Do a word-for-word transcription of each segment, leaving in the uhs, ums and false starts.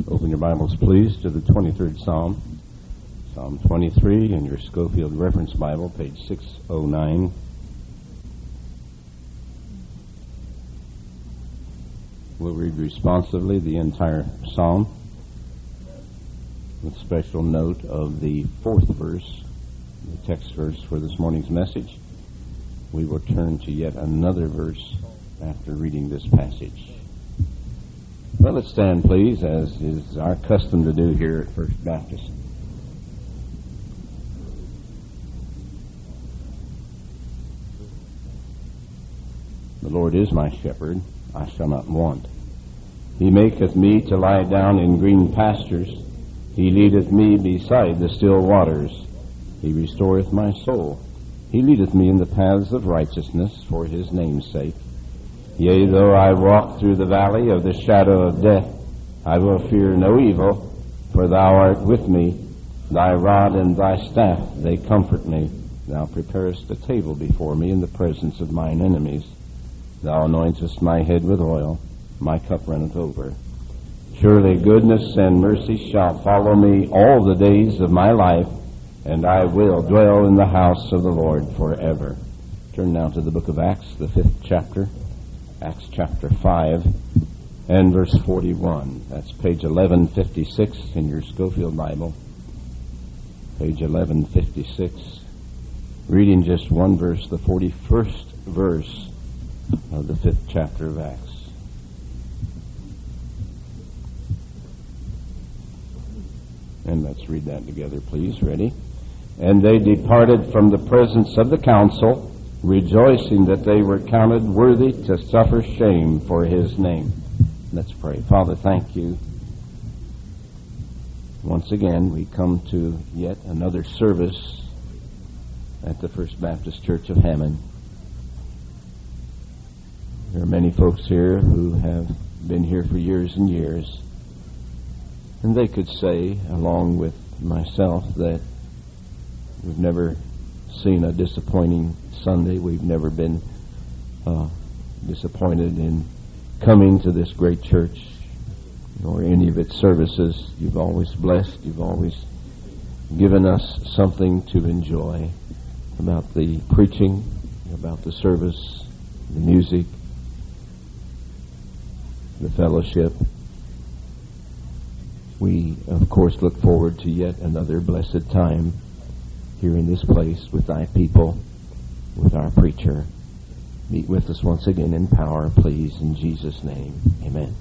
Open your Bibles, please, to the twenty-third Psalm. Psalm twenty-three in your Schofield Reference Bible, page six oh nine. We'll read responsively the entire psalm, with special note of the fourth verse, the text verse for this morning's message. We will turn to yet another verse after reading this passage. Well, let's stand, please, as is our custom to do here at First Baptist. The Lord is my shepherd, I shall not want. He maketh me to lie down in green pastures. He leadeth me beside the still waters. He restoreth my soul. He leadeth me in the paths of righteousness for his name's sake. Yea, though I walk through the valley of the shadow of death, I will fear no evil, for thou art with me. Thy rod and thy staff, they comfort me. Thou preparest a table before me in the presence of mine enemies. Thou anointest my head with oil, my cup runneth over. Surely goodness and mercy shall follow me all the days of my life, and I will dwell in the house of the Lord forever. Turn now to the book of Acts, the fifth chapter. Acts chapter five and verse forty-one. That's page eleven fifty-six in your Schofield Bible. Page eleven fifty-six. Reading just one verse, the forty-first verse of the fifth chapter of Acts. And let's read that together, please. Ready? And they departed from the presence of the council, rejoicing that they were counted worthy to suffer shame for his name. Let's pray. Father, thank you. Once again, we come to yet another service at the First Baptist Church of Hammond. There are many folks here who have been here for years and years, and they could say, along with myself, that we've never seen a disappointing Sunday. We've never been uh, disappointed in coming to this great church or any of its services. You've always blessed. You've always given us something to enjoy about the preaching, about the service, the music, the fellowship. We, of course, look forward to yet another blessed time here in this place with thy people, with our preacher. Meet with us once again in power, please, in Jesus' name. Amen.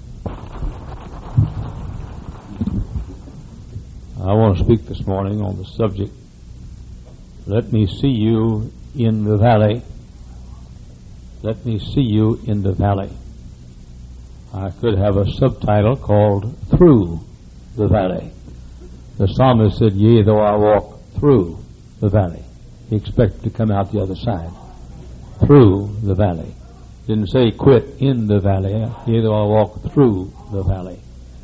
I want to speak this morning on the subject, let me see you in the valley. Let me see you in the valley. I could have a subtitle called Through the Valley. The psalmist said, yea, though I walk through the valley. He expected to come out the other side. Through the valley. Didn't say quit in the valley. Yea, though I walk through the valley.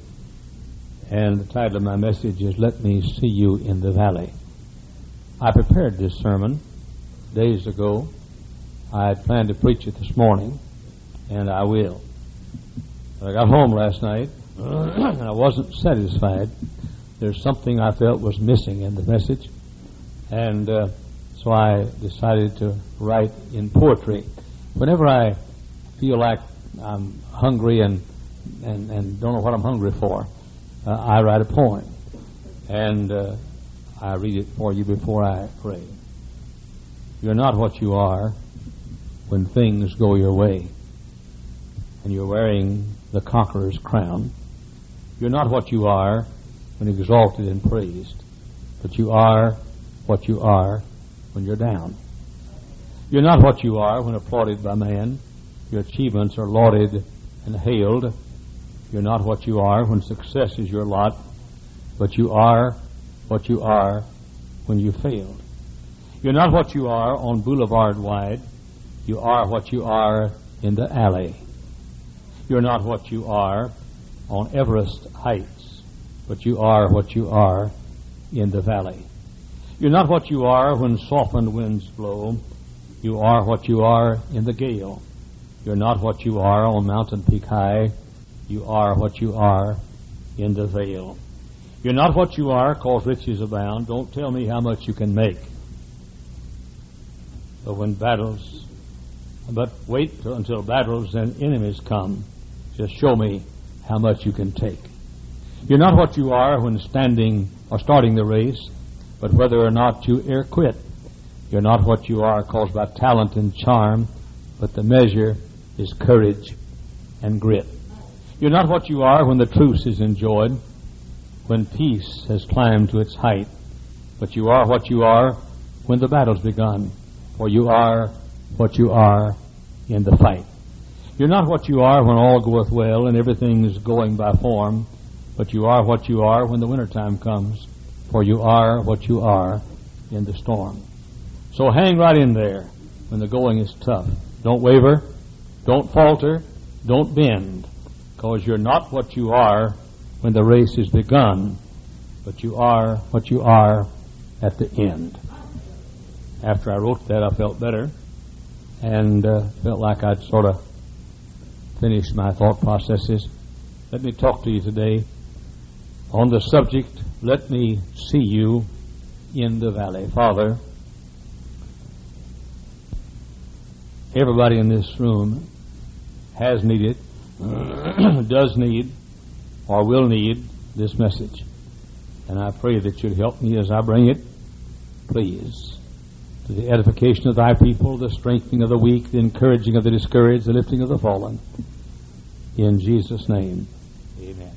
And the title of my message is, Let Me See You in the Valley. I prepared this sermon days ago. I had planned to preach it this morning, and I will. I got home last night, and I wasn't satisfied. There's something I felt was missing in the message. And uh, so I decided to write in poetry. Whenever I feel like I'm hungry and, and, and don't know what I'm hungry for, uh, I write a poem. And uh, I read it for you before I pray. You're not what you are when things go your way, and you're wearing the conqueror's crown. You're not what you are when exalted and praised, but you are what you are when you're down. You're not what you are when applauded by man. Your achievements are lauded and hailed. You're not what you are when success is your lot, but you are what you are when you failed. You're not what you are on Boulevard wide. You are what you are in the alley. You're not what you are on Everest heights, but you are what you are in the valley. You're not what you are when softened winds blow. You are what you are in the gale. You're not what you are on Mountain Peak High. You are what you are in the vale. You're not what you are, cause riches abound. Don't tell me how much you can make. But when battles, but wait until battles and enemies come. Just show me how much you can take. You're not what you are when standing or starting the race, but whether or not you e'er quit. You're not what you are caused by talent and charm, but the measure is courage and grit. You're not what you are when the truce is enjoyed, when peace has climbed to its height, but you are what you are when the battle's begun, for you are what you are in the fight. You're not what you are when all goeth well and everything is going by form, but you are what you are when the wintertime comes, for you are what you are in the storm. So hang right in there when the going is tough. Don't waver, don't falter, don't bend, because you're not what you are when the race is begun, but you are what you are at the end. After I wrote that, I felt better and uh, felt like I'd sort of finished my thought processes. Let me talk to you today on the subject, let me see you in the valley. Father, everybody in this room has needed, does need, or will need this message. And I pray that you'd help me as I bring it, please, to the edification of thy people, the strengthening of the weak, the encouraging of the discouraged, the lifting of the fallen. In Jesus' name, amen.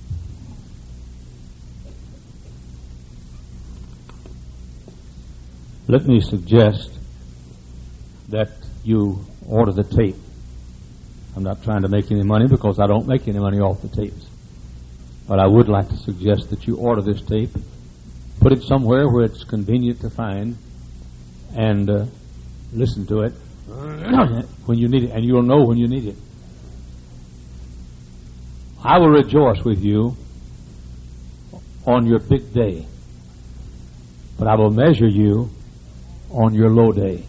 Let me suggest that you order the tape. I'm not trying to make any money because I don't make any money off the tapes. But I would like to suggest that you order this tape, put it somewhere where it's convenient to find, and uh, listen to it when you need it, and you'll know when you need it. I will rejoice with you on your big day, but I will measure you on your low day.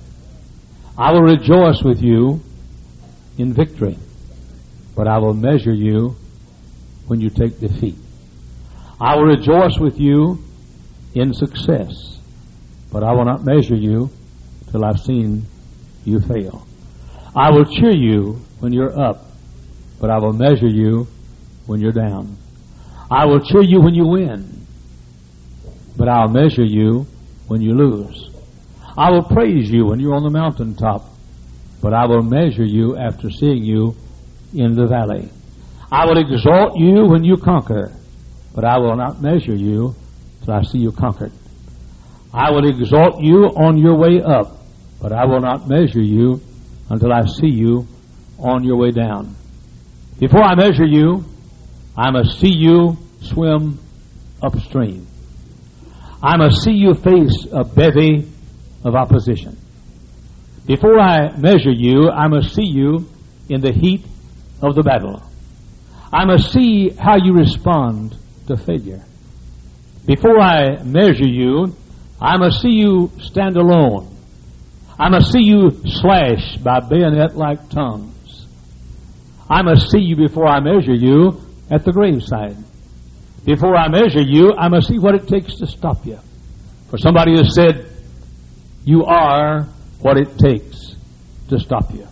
I will rejoice with you in victory, but I will measure you when you take defeat. I will rejoice with you in success, but I will not measure you till I've seen you fail. I will cheer you when you're up, but I will measure you when you're down. I will cheer you when you win, but I'll measure you when you lose. I will praise you when you're on the mountaintop, but I will measure you after seeing you in the valley. I will exalt you when you conquer, but I will not measure you till I see you conquered. I will exalt you on your way up, but I will not measure you until I see you on your way down. Before I measure you, I must see you swim upstream. I must see you face a bevy of opposition. Before I measure you, I must see you in the heat of the battle. I must see how you respond to failure. Before I measure you, I must see you stand alone. I must see you slashed by bayonet-like tongues. I must see you before I measure you at the graveside. Before I measure you, I must see what it takes to stop you. For somebody has said, you are what it takes to stop you.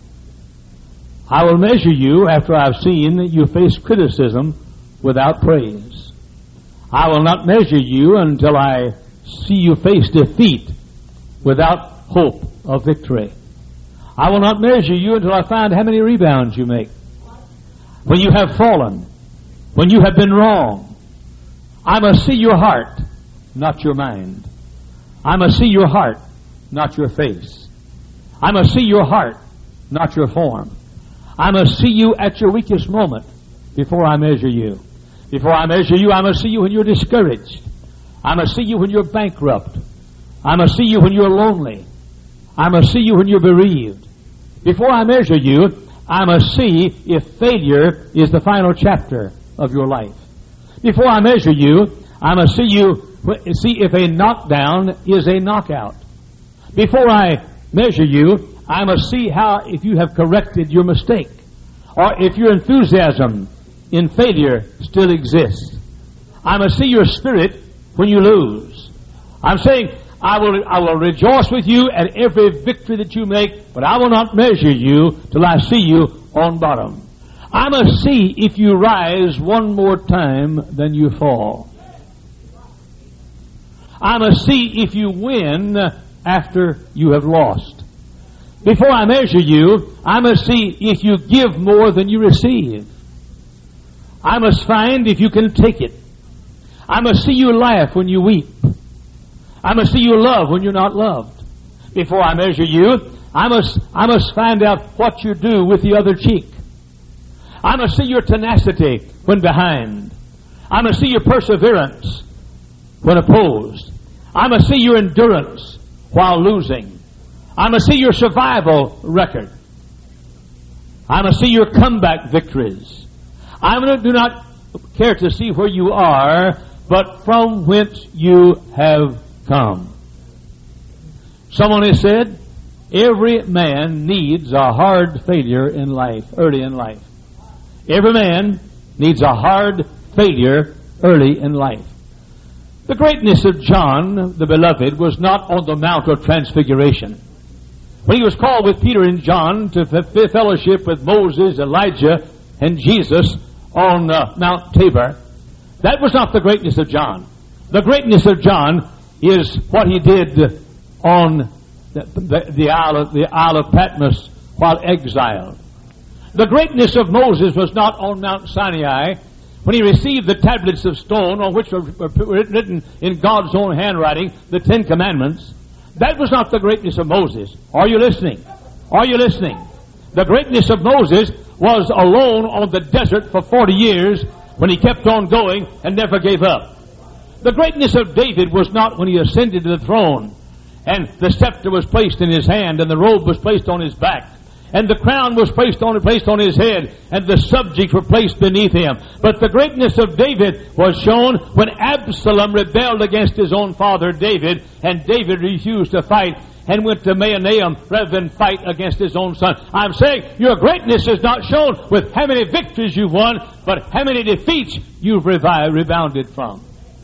I will measure you after I've seen that you face criticism without praise. I will not measure you until I see you face defeat without hope of victory. I will not measure you until I find how many rebounds you make. When you have fallen, when you have been wrong, I must see your heart, not your mind. I must see your heart, not your face. I must see your heart, not your form. I must see you at your weakest moment before I measure you. Before I measure you, I must see you when you're discouraged. I must see you when you're bankrupt. I must see you when you're lonely. I must see you when you're bereaved. Before I measure you, I must see if failure is the final chapter of your life. Before I measure you, I must see you see if a knockdown is a knockout. Before I measure you, I must see how if you have corrected your mistake, or if your enthusiasm in failure still exists. I must see your spirit when you lose. I'm saying, I will, I will rejoice with you at every victory that you make, but I will not measure you till I see you on bottom. I must see if you rise one more time than you fall. I must see if you win after you have lost. Before I measure you, I must see if you give more than you receive. I must find if you can take it. I must see you laugh when you weep. I must see you love when you're not loved. Before I measure you, I must, I must find out what you do with the other cheek. I must see your tenacity when behind. I must see your perseverance when opposed. I must see your endurance while losing. I must see your survival record. I must see your comeback victories. I do not care to see where you are, but from whence you have come. Someone has said, every man needs a hard failure in life, early in life. Every man needs a hard failure early in life. The greatness of John, the beloved, was not on the Mount of Transfiguration. When he was called with Peter and John to f- fellowship with Moses, Elijah, and Jesus on uh, Mount Tabor, that was not the greatness of John. The greatness of John is what he did on the, the, the, Isle of, the Isle of Patmos while exiled. The greatness of Moses was not on Mount Sinai when he received the tablets of stone on which were written in God's own handwriting the Ten Commandments. That was not the greatness of Moses. Are you listening? Are you listening? The greatness of Moses was alone on the desert for forty years when he kept on going and never gave up. The greatness of David was not when he ascended to the throne and the scepter was placed in his hand and the robe was placed on his back and the crown was placed on, placed on his head and the subjects were placed beneath him. But the greatness of David was shown when Absalom rebelled against his own father David, and David refused to fight and went to Mahanaim rather than fight against his own son. I'm saying your greatness is not shown with how many victories you've won, but how many defeats you've revi- rebounded from.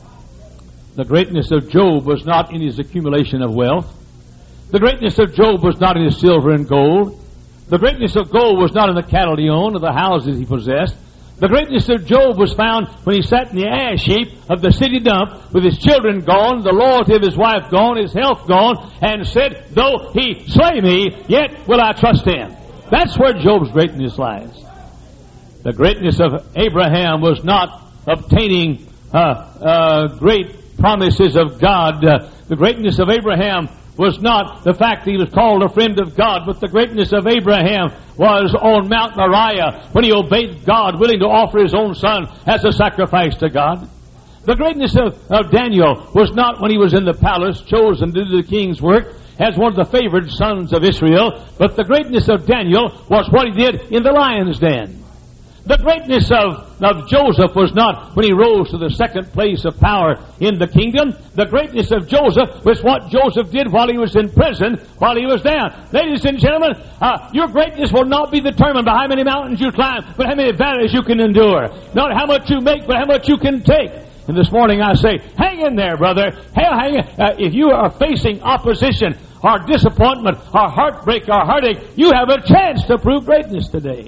The greatness of Job was not in his accumulation of wealth. The greatness of Job was not in his silver and gold. The greatness of gold was not in the cattle he owned or the houses he possessed. The greatness of Job was found when he sat in the ash heap of the city dump with his children gone, the loyalty of his wife gone, his health gone, and said, though he slay me, yet will I trust him. That's where Job's greatness lies. The greatness of Abraham was not obtaining uh, uh, great promises of God. Uh, the greatness of Abraham was not the fact that he was called a friend of God, but the greatness of Abraham was on Mount Moriah when he obeyed God, willing to offer his own son as a sacrifice to God. The greatness of, of Daniel was not when he was in the palace, chosen to do the king's work as one of the favored sons of Israel, but the greatness of Daniel was what he did in the lion's den. The greatness of, of Joseph was not when he rose to the second place of power in the kingdom. The greatness of Joseph was what Joseph did while he was in prison, while he was down. Ladies and gentlemen, uh, your greatness will not be determined by how many mountains you climb, but how many valleys you can endure. Not how much you make, but how much you can take. And this morning I say, hang in there, brother. Hell, hang in. Uh, if you are facing opposition or disappointment or heartbreak or heartache, you have a chance to prove greatness today.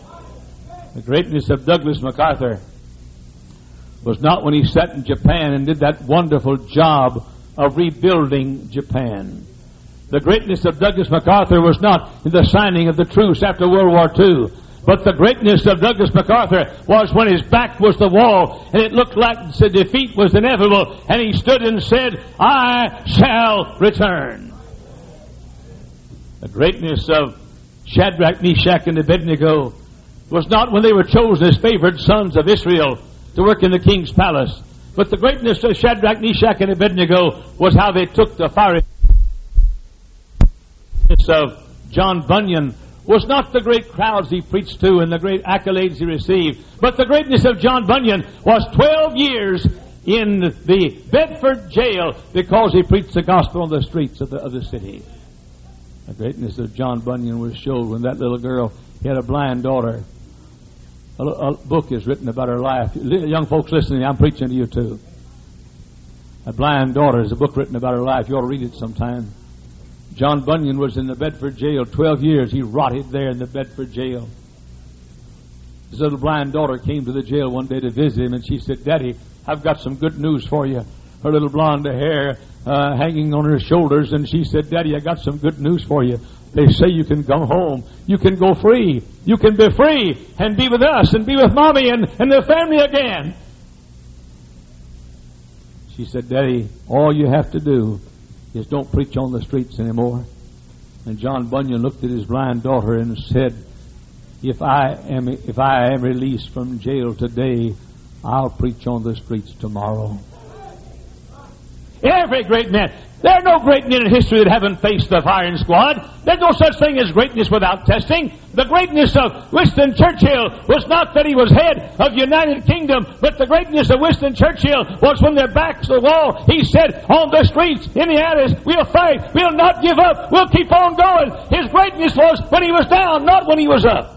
The greatness of Douglas MacArthur was not when he sat in Japan and did that wonderful job of rebuilding Japan. The greatness of Douglas MacArthur was not in the signing of the truce after World War Two. But the greatness of Douglas MacArthur was when his back was the wall and it looked like the defeat was inevitable, and he stood and said, I shall return. The greatness of Shadrach, Meshach, and Abednego was not when they were chosen as favored sons of Israel to work in the king's palace. But the greatness of Shadrach, Meshach, and Abednego was how they took the fiery. The greatness of John Bunyan was not the great crowds he preached to and the great accolades he received, but the greatness of John Bunyan was twelve years in the Bedford jail because he preached the gospel on the streets of the, of the city. The greatness of John Bunyan was shown when that little girl, he had a blind daughter, A, a book is written about her life. Young folks listening, I'm preaching to you too. A Blind Daughter is a book written about her life. You ought to read it sometime. John Bunyan was in the Bedford jail twelve years. He rotted there in the Bedford jail. His little blind daughter came to the jail one day to visit him, and she said, "Daddy, I've got some good news for you." Her little blonde hair uh, hanging on her shoulders, and she said, "Daddy, I got some good news for you. They say you can come home. You can go free. You can be free and be with us and be with Mommy and, and the family again." She said, "Daddy, all you have to do is don't preach on the streets anymore." And John Bunyan looked at his blind daughter and said, If I am if I am released from jail today, I'll preach on the streets tomorrow. Every great man. There are no great men in history that haven't faced the firing squad. There's no such thing as greatness without testing. The greatness of Winston Churchill was not that he was head of the United Kingdom, but the greatness of Winston Churchill was when their backs to the wall, he said, on the streets, in the alleys, we'll fight, we'll not give up, we'll keep on going. His greatness was when he was down, not when he was up.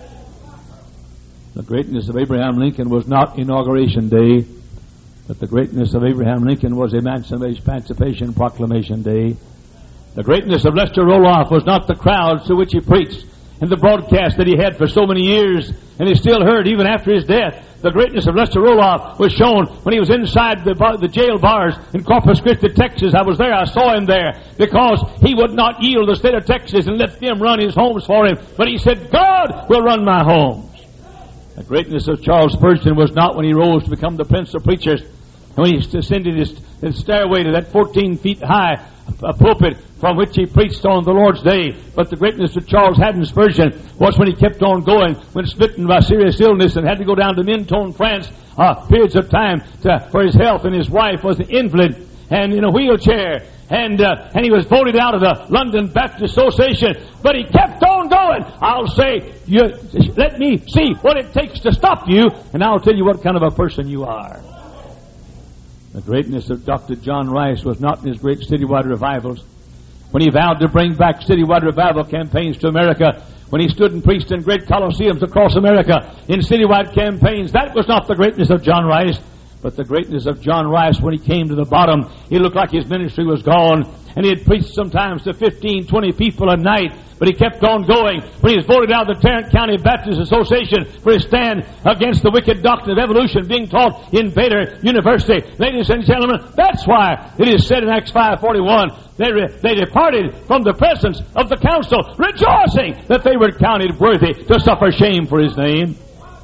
The greatness of Abraham Lincoln was not Inauguration Day, but the greatness of Abraham Lincoln was Emancipation Proclamation Day. The greatness of Lester Roloff was not the crowds to which he preached and the broadcast that he had for so many years and is still heard even after his death. The greatness of Lester Roloff was shown when he was inside the, bar, the jail bars in Corpus Christi, Texas. I was there. I saw him there because he would not yield the state of Texas and let them run his homes for him. But he said, God will run my homes. The greatness of Charles Spurgeon was not when he rose to become the prince of preachers, when he ascended his, his stairway to that fourteen feet high a pulpit from which he preached on the Lord's day. But the greatness of Charles Haddon Spurgeon was when he kept on going, when smitten by serious illness and had to go down to Mentone, France, uh, periods of time to, for his health, and his wife was an invalid and in a wheelchair. And uh, and he was voted out of the London Baptist Association. But he kept on going. I'll say, you, let me see what it takes to stop you, and I'll tell you what kind of a person you are. The greatness of Doctor John Rice was not in his great citywide revivals. When he vowed to bring back citywide revival campaigns to America, when he stood and preached in great coliseums across America in citywide campaigns, that was not the greatness of John Rice. But the greatness of John Rice, when he came to the bottom, he looked like his ministry was gone. And he had preached sometimes to fifteen, twenty people a night. But he kept on going. When he was voted out of the Tarrant County Baptist Association for his stand against the wicked doctrine of evolution being taught in Baylor University. Ladies and gentlemen, that's why it is said in Acts five forty-one, they, re, they departed from the presence of the council, rejoicing that they were counted worthy to suffer shame for his name.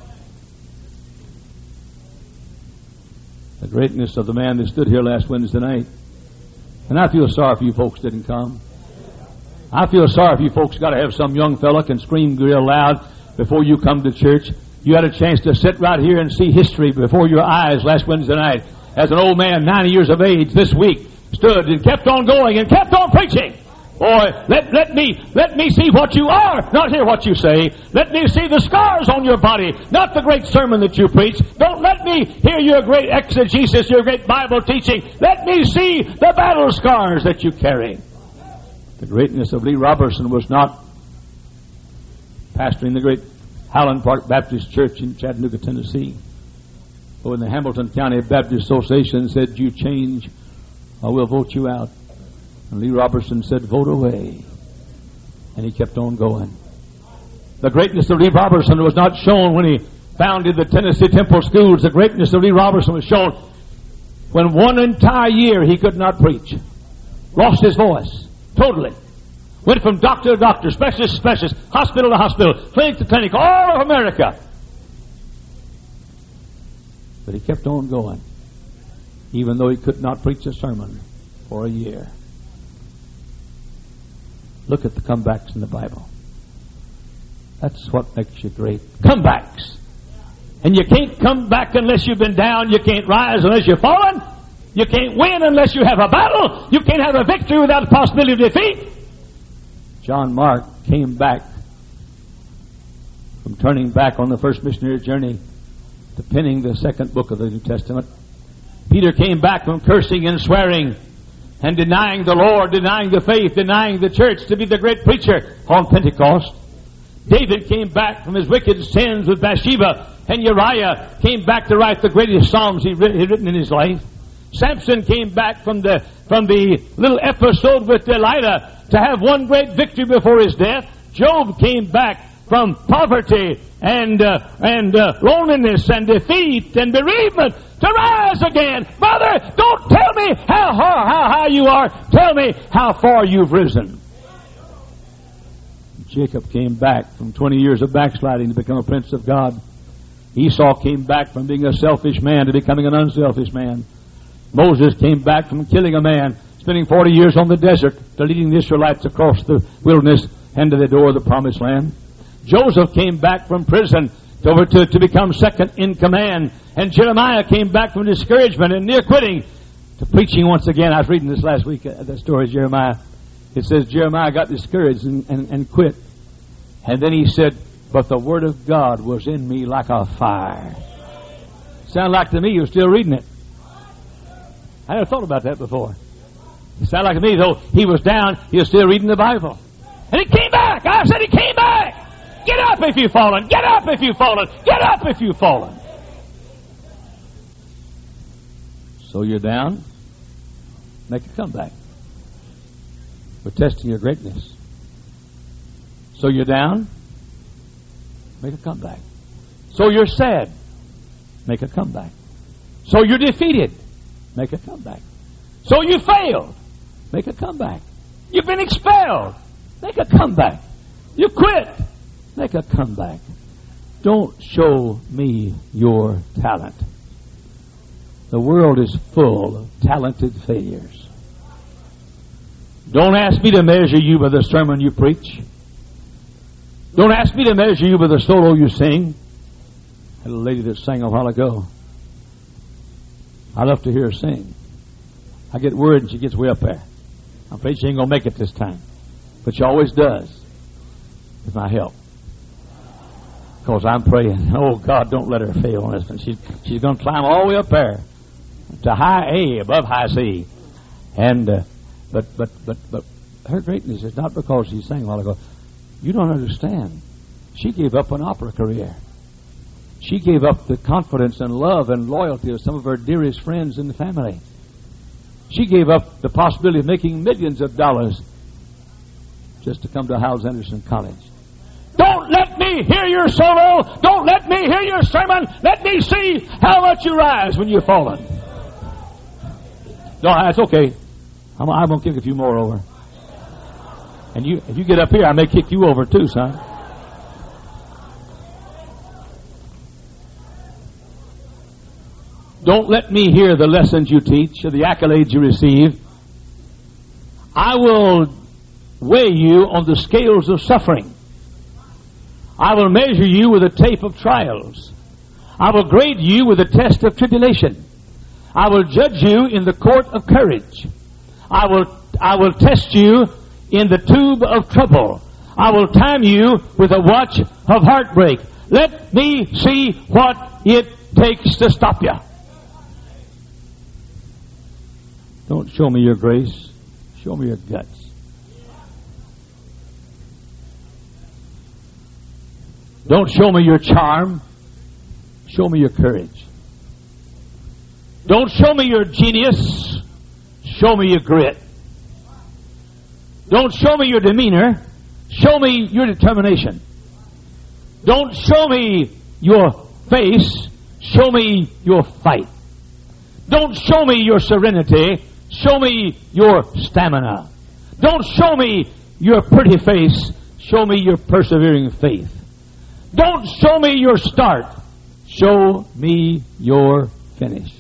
The greatness of the man that stood here last Wednesday night. And I feel sorry if you folks didn't come. I feel sorry if you folks got to have some young fella can scream real loud before you come to church. You had a chance to sit right here and see history before your eyes last Wednesday night as an old man, ninety years of age, this week, stood and kept on going and kept on preaching. Boy, let, let me let me see what you are, not hear what you say. Let me see the scars on your body, not the great sermon that you preach. Don't let me hear your great exegesis, your great Bible teaching. Let me see the battle scars that you carry. The greatness of Lee Robertson was not pastoring the great Highland Park Baptist Church in Chattanooga, Tennessee. But when the Hamilton County Baptist Association said, you change or we'll vote you out, and Lee Robertson said, vote away. And he kept on going. The greatness of Lee Robertson was not shown when he founded the Tennessee Temple Schools. The greatness of Lee Robertson was shown when one entire year he could not preach. Lost his voice. Totally. Went from doctor to doctor, specialist to specialist, hospital to hospital, clinic to clinic, all of America. But he kept on going, even though he could not preach a sermon for a year. Look at the comebacks in the Bible. That's what makes you great. Comebacks. And you can't come back unless you've been down. You can't rise unless you've fallen. You can't win unless you have a battle. You can't have a victory without the possibility of defeat. John Mark came back from turning back on the first missionary journey to penning the second book of the New Testament. Peter came back from cursing and swearing and denying the Lord, denying the faith, denying the church to be the great preacher on Pentecost. David came back from his wicked sins with Bathsheba, and Uriah came back to write the greatest psalms he had written in his life. Samson came back from the from the little episode with Delilah to have one great victory before his death. Job came back from poverty and uh, and uh, loneliness and defeat and bereavement to rise again. Brother, don't tell me how, how, how high you are. Tell me how far you've risen. Jacob came back from twenty years of backsliding to become a prince of God. Esau came back from being a selfish man to becoming an unselfish man. Moses came back from killing a man, spending forty years on the desert, to leading the Israelites across the wilderness and to the door of the promised land. Joseph came back from prison to, over to, to become second in command. And Jeremiah came back from discouragement and near quitting to preaching once again. I was reading this last week, uh, the story of Jeremiah. It says Jeremiah got discouraged and, and, and quit. And then he said, but the word of God was in me like a fire. Sound like to me you're still reading it. I never thought about that before. It sounded like to me, though he was down, he was still reading the Bible. And he came back. I said he came back. Get up if you've fallen. Get up if you've fallen. Get up if you've fallen. So you're down. Make a comeback. We're testing your greatness. So you're down. Make a comeback. So you're sad. Make a comeback. So you're defeated. Make a comeback. So you failed. Make a comeback. You've been expelled. Make a comeback. You quit. Make a comeback. Don't show me your talent. The world is full of talented failures. Don't ask me to measure you by the sermon you preach. Don't ask me to measure you by the solo you sing. I had a lady that sang a while ago. I love to hear her sing. I get worried and she gets way up there. I'm afraid she ain't going to make it this time. But she always does with my help. Because I'm praying, oh God, don't let her fail on this one. She, she's going to climb all the way up there to high A, above high C. And, uh, but, but, but, but her greatness is not because she sang a while ago. You don't understand. She gave up an opera career. She gave up the confidence and love and loyalty of some of her dearest friends in the family. She gave up the possibility of making millions of dollars just to come to Howells Anderson College. Don't let me hear your solo. Don't let me hear your sermon. Let me see how much you rise when you've fallen. No, that's okay. I'm, I'm going to kick a few more over. And you, if you get up here, I may kick you over too, son. Don't let me hear the lessons you teach or the accolades you receive. I will weigh you on the scales of suffering. I will measure you with a tape of trials. I will grade you with a test of tribulation. I will judge you in the court of courage. I will, I will test you in the tube of trouble. I will time you with a watch of heartbreak. Let me see what it takes to stop you. Don't show me your grace. Show me your guts. Don't show me your charm. Show me your courage. Don't show me your genius. Show me your grit. Don't show me your demeanor. Show me your determination. Don't show me your face. Show me your fight. Don't show me your serenity. Show me your stamina. Don't show me your pretty face. Show me your persevering faith. Don't show me your start. Show me your finish.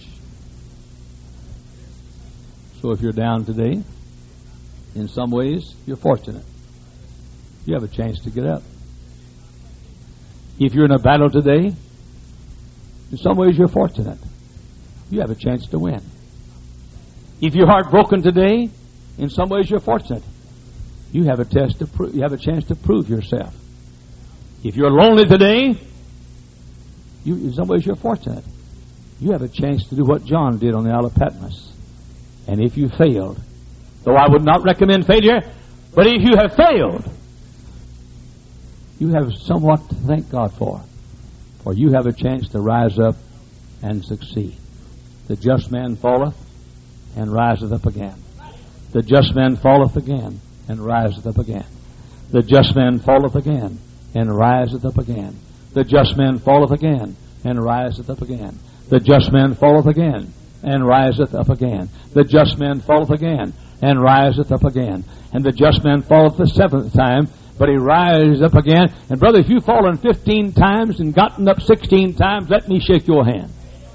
So if you're down today, in some ways, you're fortunate. You have a chance to get up. If you're in a battle today, in some ways you're fortunate. You have a chance to win. If you're heartbroken today, in some ways you're fortunate. You have a test to pro- you have a chance to prove yourself. If you're lonely today, you, in some ways you're fortunate. You have a chance to do what John did on the Isle of Patmos. And if you failed, though I would not recommend failure, but if you have failed, You have somewhat to thank God for. For you have a chance to rise up and succeed. The just man falleth and riseth up again. The just man falleth again and riseth up again. The just man falleth again and riseth up again. The just man falleth again and riseth up again. The just man falleth again and riseth up again. The just man falleth again and riseth up again. And the just man falleth the seventh time, but he rises up again. And brother, if you've fallen fifteen times and gotten up sixteen times, let me shake your hand.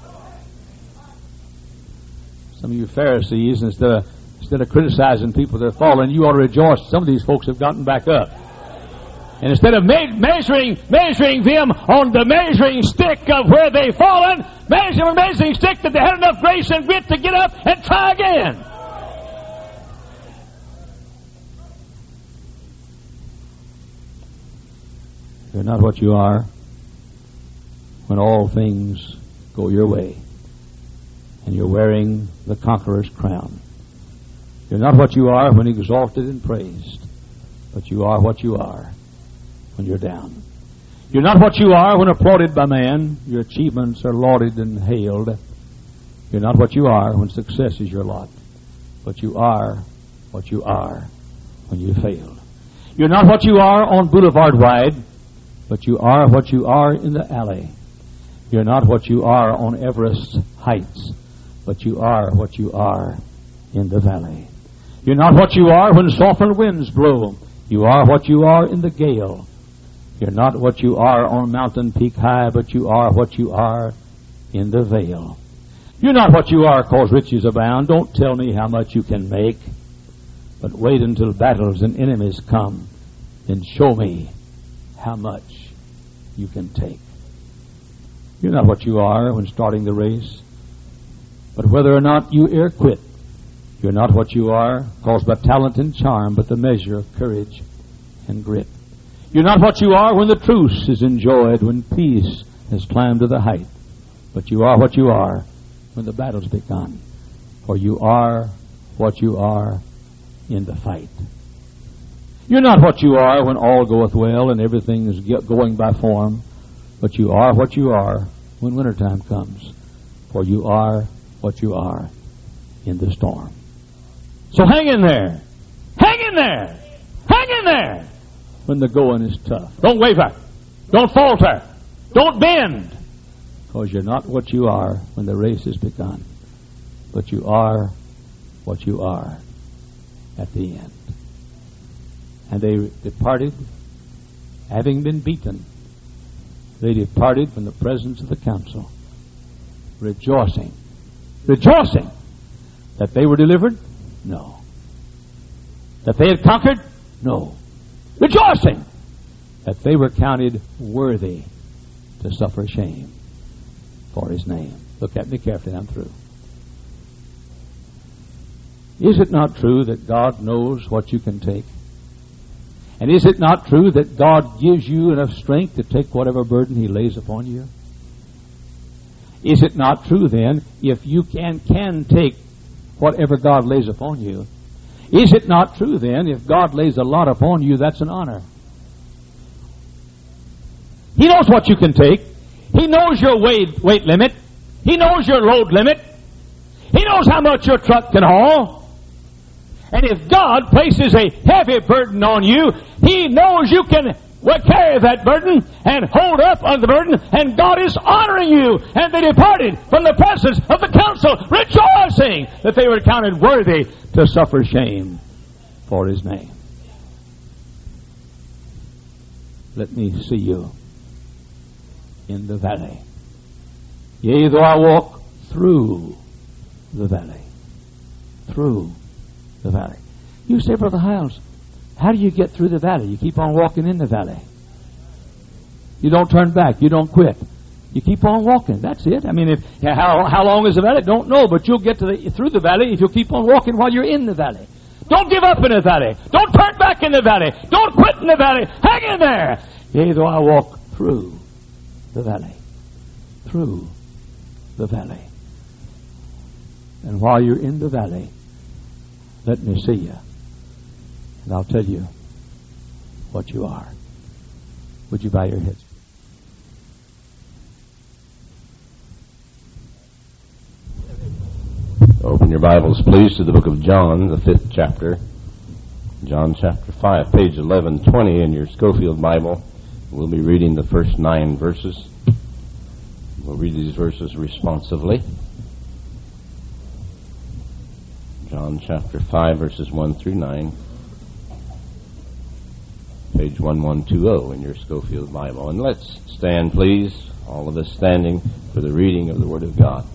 Some of you Pharisees, instead of, instead of criticizing people that are fallen, you ought to rejoice. Some of these folks have gotten back up. And instead of me- measuring measuring them on the measuring stick of where they've fallen, measure the measuring stick that they had enough grace and grit to get up and try again. You're not what you are when all things go your way and you're wearing the conqueror's crown. You're not what you are when exalted and praised, but you are what you are when you're down. You're not what you are when applauded by man. Your achievements are lauded and hailed. You're not what you are when success is your lot, but you are what you are when you fail. You're not what you are on Boulevard Wide, but you are what you are in the alley. You're not what you are on Everest Heights, but you are what you are in the valley. You're not what you are when softened winds blow. You are what you are in the gale. You're not what you are on Mountain Peak High, but you are what you are in the vale. You're not what you are cause riches abound. Don't tell me how much you can make, but wait until battles and enemies come, then show me how much you can take. You're not what you are when starting the race, but whether or not you ere quit. You're not what you are caused by talent and charm, but the measure of courage and grit. You're not what you are when the truce is enjoyed, when peace has climbed to the height, but you are what you are when the battle's begun. For you are what you are in the fight. You're not what you are when all goeth well and everything is going by form, but you are what you are when wintertime comes. For you are what you are in the storm. So hang in there. Hang in there. Hang in there when the going is tough. Don't waver. Don't falter. Don't bend. Because you're not what you are when the race is begun, but you are what you are at the end. And they departed, having been beaten. They departed from the presence of the council, rejoicing. Rejoicing that they were delivered? No. That they had conquered? No. Rejoicing that they were counted worthy to suffer shame for his name. Look at me carefully, I'm through. Is it not true that God knows what you can take? And is it not true that God gives you enough strength to take whatever burden he lays upon you? Is it not true then, if you can can take whatever God lays upon you, is it not true then, if God lays a lot upon you, that's an honor? He knows what you can take. He knows your weight, weight limit. He knows your load limit. He knows how much your truck can haul. And if God places a heavy burden on you, he knows you can carry that burden and hold up on the burden, and God is honoring you. And they departed from the presence of the council, rejoicing that they were counted worthy to suffer shame for his name. Let me see you in the valley. Yea, though I walk through the valley. Through the valley. You say, Brother Hiles, how do you get through the valley? You keep on walking in the valley. You don't turn back. You don't quit. You keep on walking. That's it. I mean, if how how long is the valley? Don't know, but you'll get to the, through the valley if you'll keep on walking while you're in the valley. Don't give up in the valley. Don't turn back in the valley. Don't quit in the valley. Hang in there. Yea, though I walk through the valley. Through the valley. And while you're in the valley, let me see you. And I'll tell you what you are. Would you bow your heads? Open your Bibles, please, to the book of John, the fifth chapter. John chapter five, page eleven twenty in your Schofield Bible. We'll be reading the first nine verses. We'll read these verses responsively. John chapter five, verses one through nine. Page eleven twenty in your Schofield Bible. And let's stand, please, all of us standing for the reading of the Word of God.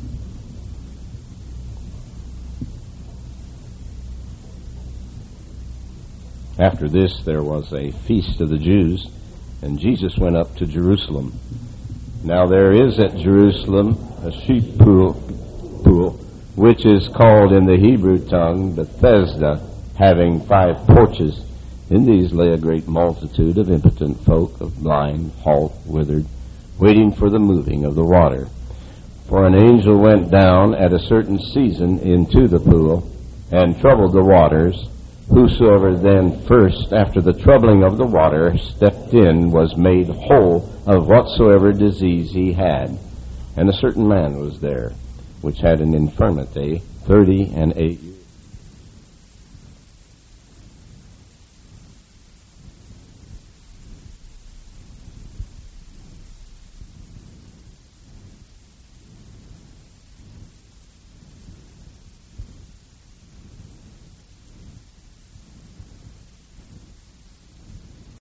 After this, there was a feast of the Jews, and Jesus went up to Jerusalem. Now there is at Jerusalem a sheep pool, pool, which is called in the Hebrew tongue Bethesda, having five porches. In these lay a great multitude of impotent folk, of blind, halt, withered, waiting for the moving of the water. For an angel went down at a certain season into the pool, and troubled the waters. Whosoever then first, after the troubling of the water, stepped in, was made whole of whatsoever disease he had. And a certain man was there, which had an infirmity thirty and eight years.